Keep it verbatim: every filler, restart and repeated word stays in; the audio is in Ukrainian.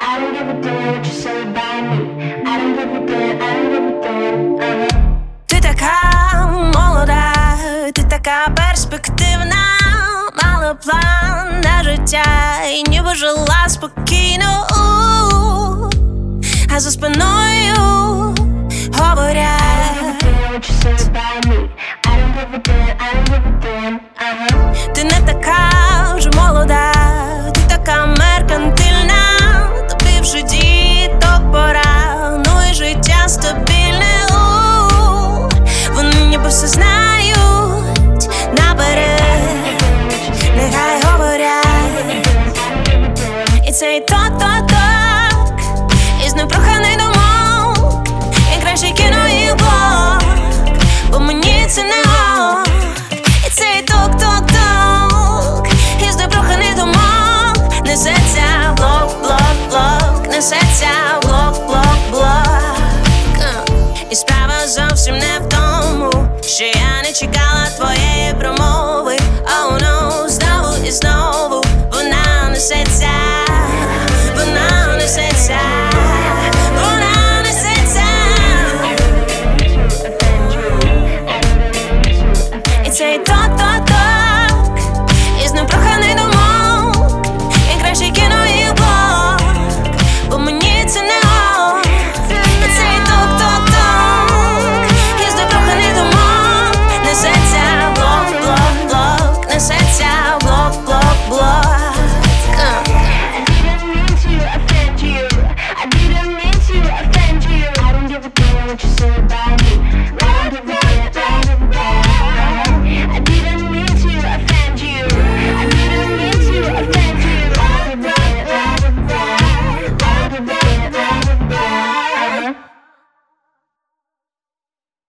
I don't give a damn what you say about me. I don't give a damn, I don't give a damn. Uh-huh. Ти така молода, ти така перспективна, мала план на життя і ніби жила спокійно. А за спиною